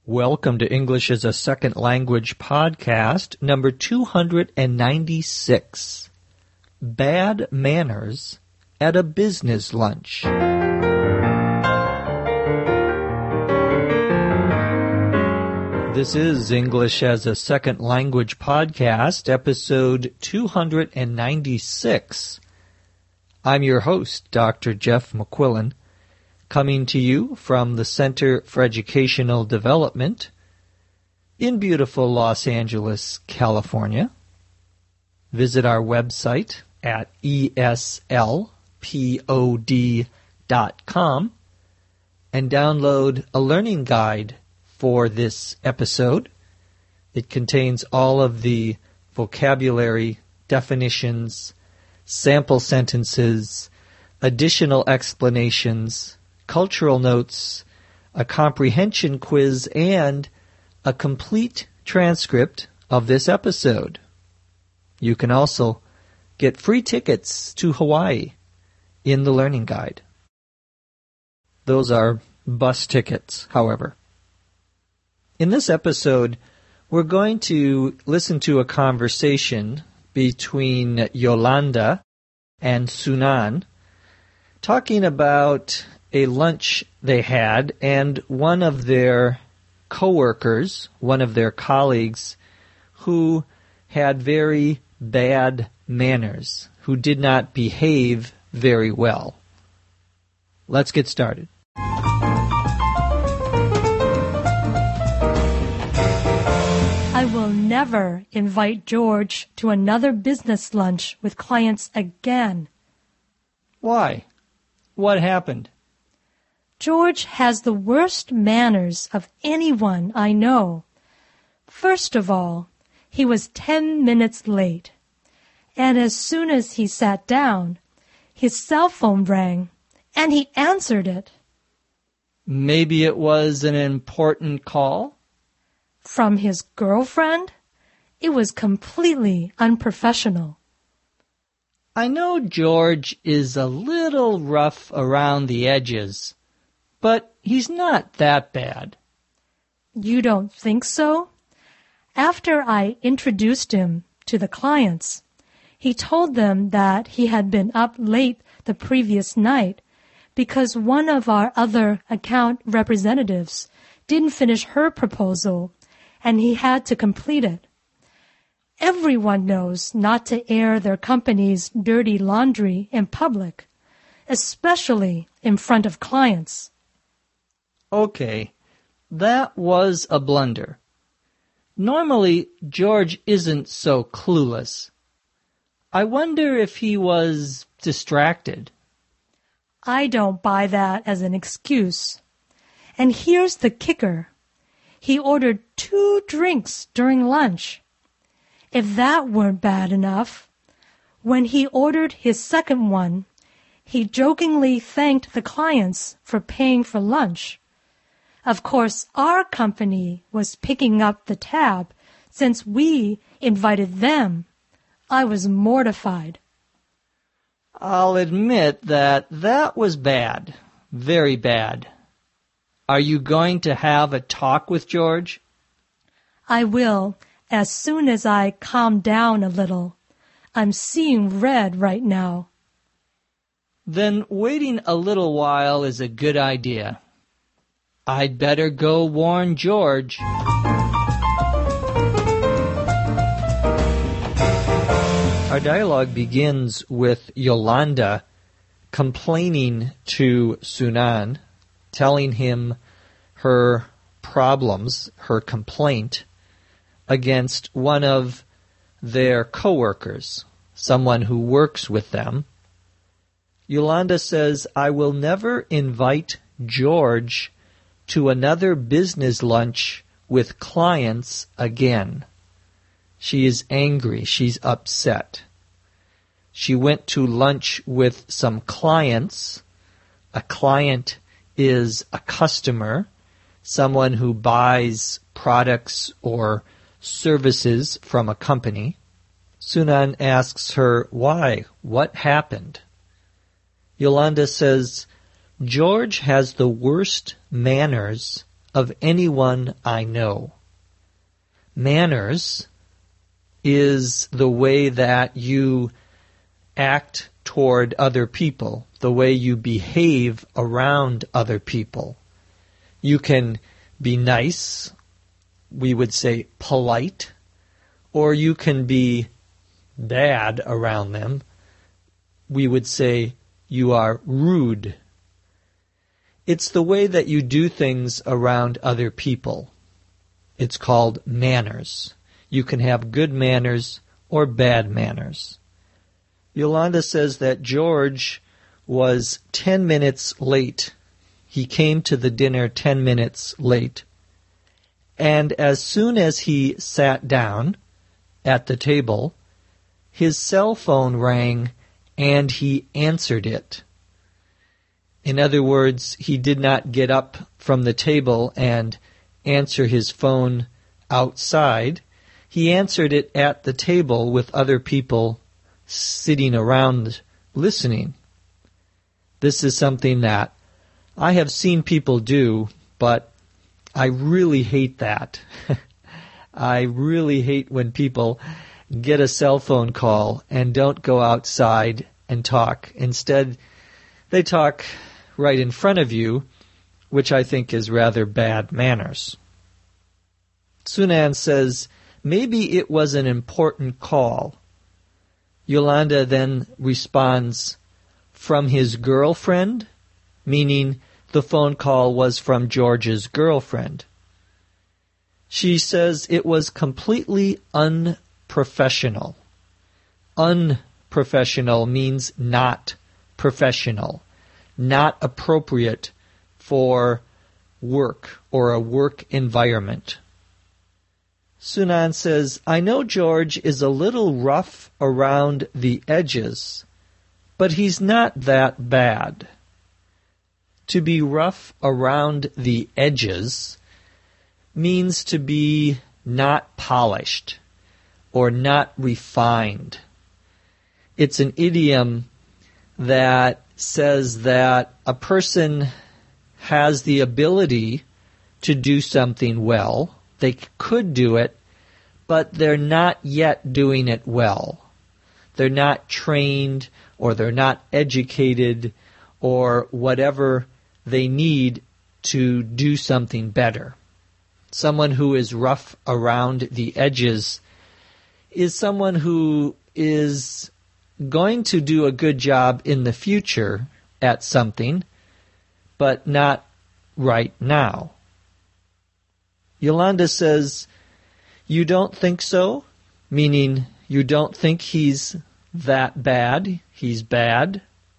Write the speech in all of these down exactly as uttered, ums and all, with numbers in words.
Welcome to English as a Second Language podcast, number two hundred ninety-six. Bad Manners at a Business Lunch. This is English as a Second Language podcast, episode two hundred ninety-six. I'm your host, Doctor Jeff McQuillan, coming to you from the Center for Educational Development in beautiful Los Angeles, California. Visit our website at E S L P O D dot com and download a learning guide for this episode. It contains all of the vocabulary, definitions, sample sentences, additional explanations, cultural notes, a comprehension quiz, and a complete transcript of this episode. You can also get free tickets to Hawaii in the learning guide. Those are bus tickets, however. In this episode, we're going to listen to a conversation between Yolanda and Sunan talking about a lunch they had, and one of their coworkers, one of their colleagues, who had very bad manners, who did not behave very well. Let's get started. I will never invite George to another business lunch with clients again. Why? What happened? George has the worst manners of anyone I know. First of all, he was ten minutes late, and as soon as he sat down, his cell phone rang, and he answered it. Maybe it was an important call? From his girlfriend? It was completely unprofessional. I know George is a little rough around the edges, but he's not that bad. You don't think so? After I introduced him to the clients, he told them that he had been up late the previous night because one of our other account representatives didn't finish her proposal and he had to complete it. Everyone knows not to air their company's dirty laundry in public, especially in front of clients. Okay, that was a blunder. Normally, George isn't so clueless. I wonder if he was distracted. I don't buy that as an excuse. And here's the kicker. He ordered two drinks during lunch. If that weren't bad enough, when he ordered his second one, he jokingly thanked the clients for paying for lunch. Of course, our company was picking up the tab since we invited them. I was mortified. I'll admit that that was bad, very bad. Are you going to have a talk with George? I will, as soon as I calm down a little. I'm seeing red right now. Then waiting a little while is a good idea. I'd better go warn George. Our dialogue begins with Yolanda complaining to Sunan, telling him her problems, her complaint, against one of their coworkers, someone who works with them. Yolanda says, I will never invite George to another business lunch with clients again. She is angry. She's upset. She went to lunch with some clients. A client is a customer, someone who buys products or services from a company. Sunan asks her, why? What happened? Yolanda says, George has the worst manners of anyone I know. Manners is the way that you act toward other people, the way you behave around other people. You can be nice, we would say polite, or you can be bad around them. We would say you are rude. It's the way that you do things around other people. It's called manners. You can have good manners or bad manners. Yolanda says that George was ten minutes late. He came to the dinner ten minutes late. And as soon as he sat down at the table, his cell phone rang and he answered it. In other words, he did not get up from the table and answer his phone outside. He answered it at the table with other people sitting around listening. This is something that I have seen people do, but I really hate that. I really hate when people get a cell phone call and don't go outside and talk. Instead, they talk right in front of you, which I think is rather bad manners. Sunan says, maybe it was an important call. Yolanda then responds, from his girlfriend, meaning the phone call was from George's girlfriend. She says it was completely unprofessional. Unprofessional means not professional, not appropriate for work or a work environment. Sunan says, I know George is a little rough around the edges, but he's not that bad. To be rough around the edges means to be not polished or not refined. It's an idiom that says that a person has the ability to do something well. They could do it, but they're not yet doing it well. They're not trained, or they're not educated, or whatever they need to do something better. Someone who is rough around the edges is someone who is going to do a good job in the future at something, but not right now. Yolanda says, you don't think so? Meaning you don't think he's that bad? He's bad?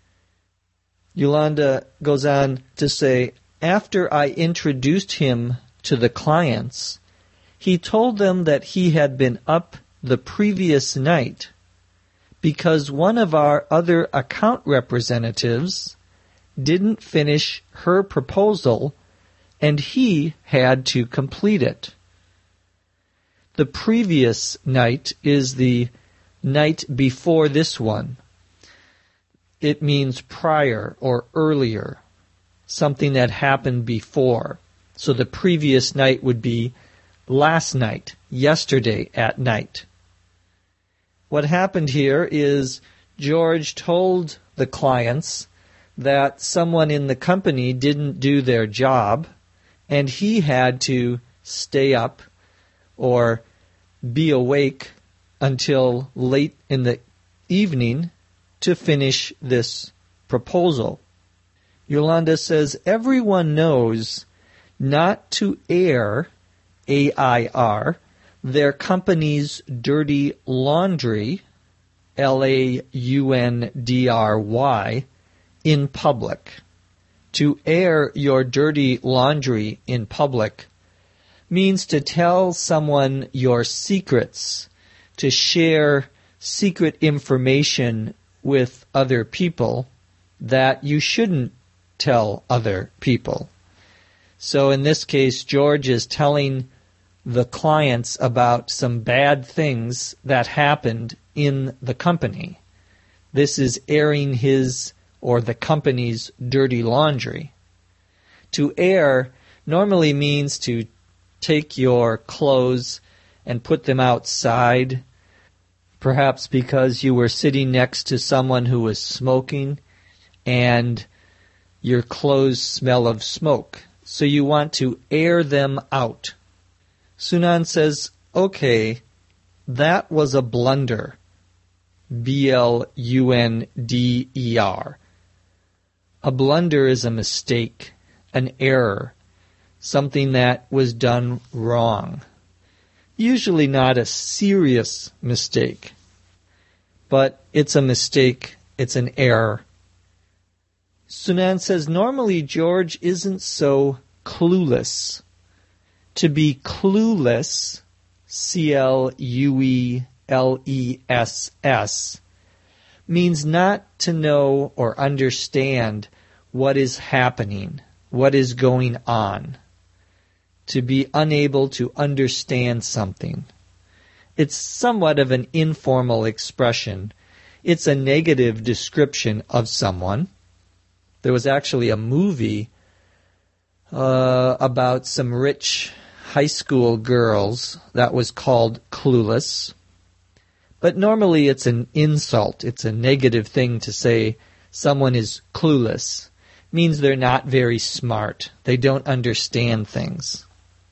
Yolanda goes on to say, after I introduced him to the clients, he told them that he had been up the previous night because one of our other account representatives didn't finish her proposal and he had to complete it. The previous night is the night before this one. It means prior or earlier, something that happened before. So the previous night would be last night, yesterday at night. What happened here is George told the clients that someone in the company didn't do their job, and he had to stay up or be awake until late in the evening to finish this proposal. Yolanda says, everyone knows not to air, A I R, their company's dirty laundry, L A U N D R Y, in public. To air your dirty laundry in public means to tell someone your secrets, to share secret information with other people that you shouldn't tell other people. So in this case, George is telling the clients about some bad things that happened in the company. This is airing his or the company's dirty laundry. To air normally means to take your clothes and put them outside, perhaps because you were sitting next to someone who was smoking and your clothes smell of smoke. So you want to air them out. Sunan says, okay, that was a blunder. B L U N D E R. A blunder is a mistake, an error, something that was done wrong. Usually not a serious mistake, but it's a mistake, it's an error. Sunan says, normally George isn't so clueless. To be clueless, C L U E L E S S, means not to know or understand what is happening, what is going on. To be unable to understand something. It's somewhat of an informal expression. It's a negative description of someone. There was actually a movie uh, about some rich high school girls that was called Clueless. But normally it's an insult. It's a negative thing to say someone is clueless. It means they're not very smart. They don't understand things.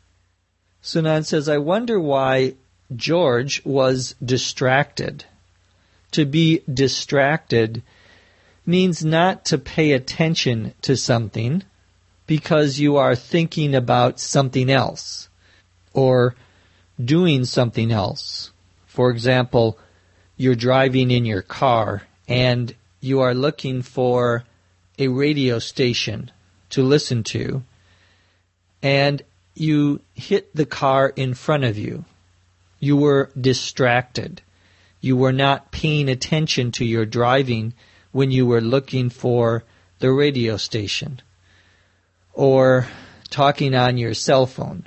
Sunan says, I wonder why George was distracted. To be distracted means not to pay attention to something because you are thinking about something else or doing something else. For example, you're driving in your car and you are looking for a radio station to listen to, and you hit the car in front of you. You were distracted. You were not paying attention to your driving when you were looking for the radio station or talking on your cell phone.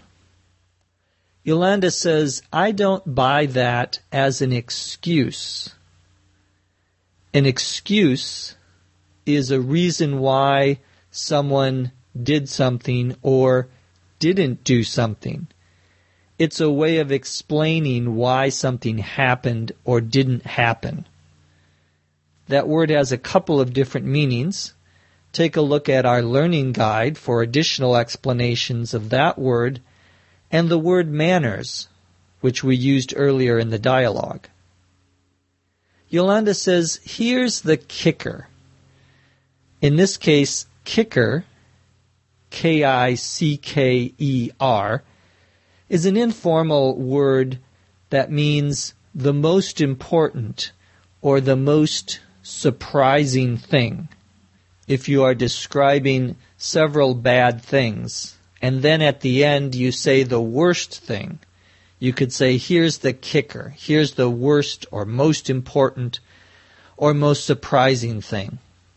Yolanda says, I don't buy that as an excuse. An excuse is a reason why someone did something or didn't do something. It's a way of explaining why something happened or didn't happen. That word has a couple of different meanings. Take a look at our learning guide for additional explanations of that word and the word manners, which we used earlier in the dialogue. Yolanda says, here's the kicker. In this case, kicker, K I C K E R, is an informal word that means the most important or the most surprising thing. If you are describing several bad things, and then at the end you say the worst thing, you could say, here's the kicker, here's the worst or most important or most surprising thing.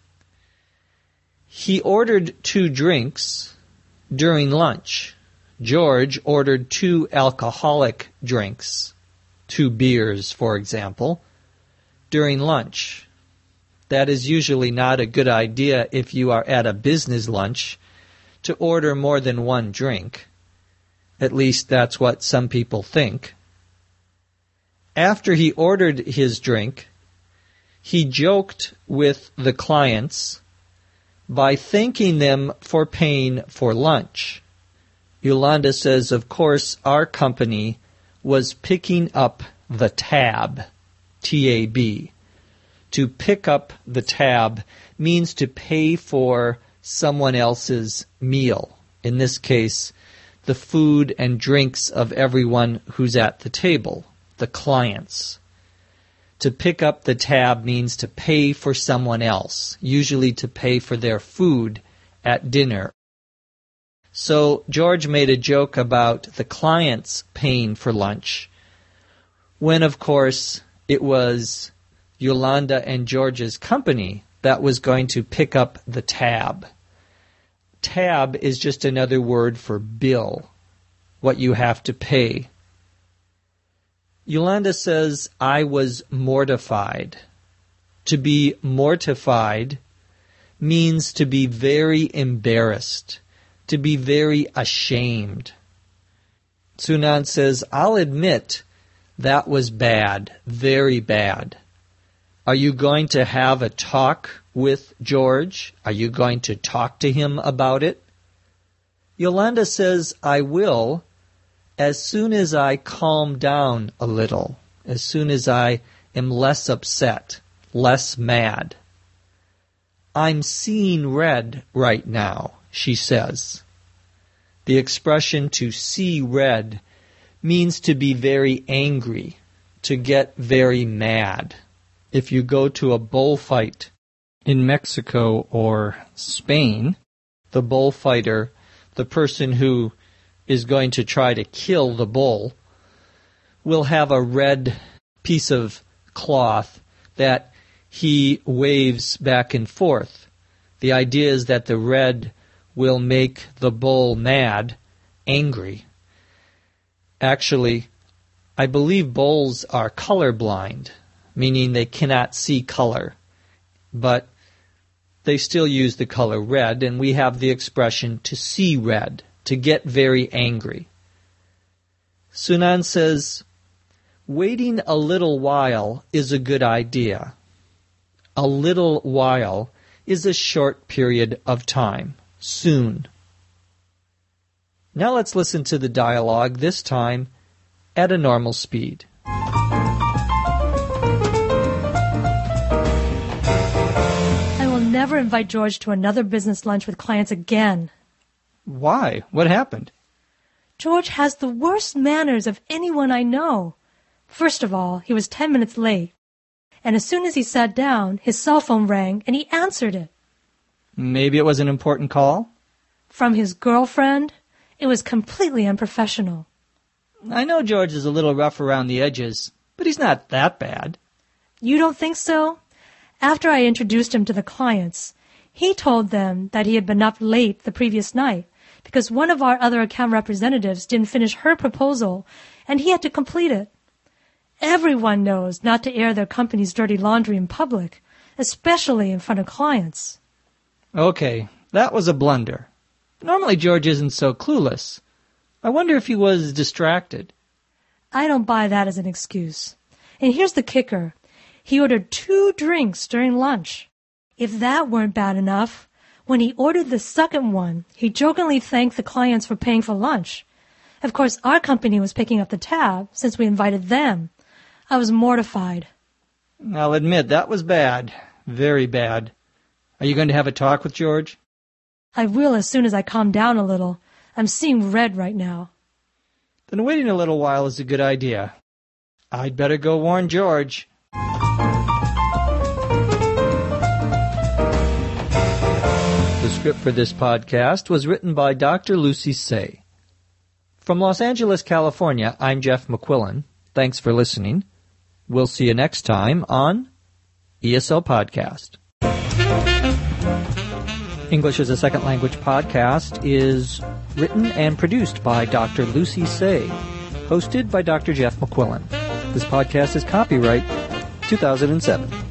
He ordered two drinks during lunch. George ordered two alcoholic drinks, two beers, for example, during lunch. That is usually not a good idea if you are at a business lunch to order more than one drink. At least that's what some people think. After he ordered his drink, he joked with the clients by thanking them for paying for lunch. Yolanda says, of course, our company was picking up the tab, T A B. To pick up the tab means to pay for someone else's meal. In this case, the food and drinks of everyone who's at the table, the clients. To pick up the tab means to pay for someone else, usually to pay for their food at dinner. So George made a joke about the clients paying for lunch, when of course it was Yolanda and George's company that was going to pick up the tab. Tab is just another word for bill, what you have to pay. Yolanda says, I was mortified. To be mortified means to be very embarrassed, to be very ashamed. Sunan says, I'll admit that was bad, very bad. Are you going to have a talk with George? Are you going to talk to him about it? Yolanda says, I will, as soon as I calm down a little, as soon as I am less upset, less mad. I'm seeing red right now, she says. The expression to see red means to be very angry, to get very mad. If you go to a bullfight in Mexico or Spain, the bullfighter, the person who is going to try to kill the bull, will have a red piece of cloth that he waves back and forth. The idea is that the red will make the bull mad, angry. Actually, I believe bulls are colorblind, meaning they cannot see color, but they still use the color red, and we have the expression to see red, to get very angry. Sunan says, waiting a little while is a good idea. A little while is a short period of time. Soon. Now let's listen to the dialogue, this time at a normal speed. I will never invite George to another business lunch with clients again. Why? What happened? George has the worst manners of anyone I know. First of all, he was ten minutes late. And as soon as he sat down, his cell phone rang and he answered it. Maybe it was an important call? From his girlfriend? It was completely unprofessional. I know George is a little rough around the edges, but he's not that bad. You don't think so? After I introduced him to the clients, he told them that he had been up late the previous night because one of our other account representatives didn't finish her proposal and he had to complete it. Everyone knows not to air their company's dirty laundry in public, especially in front of clients. Okay, that was a blunder. Normally George isn't so clueless. I wonder if he was distracted. I don't buy that as an excuse. And here's the kicker. He ordered two drinks during lunch. If that weren't bad enough, when he ordered the second one, he jokingly thanked the clients for paying for lunch. Of course, our company was picking up the tab since we invited them. I was mortified. I'll admit, that was bad. Very bad. Are you going to have a talk with George? I will as soon as I calm down a little. I'm seeing red right now. Then waiting a little while is a good idea. I'd better go warn George. The script for this podcast was written by Doctor Lucy Say. From Los Angeles, California, I'm Jeff McQuillan. Thanks for listening. We'll see you next time on E S L Podcast. English as a Second Language podcast is written and produced by Doctor Lucy Say, hosted by Doctor Jeff McQuillan. This podcast is copyright two thousand seven.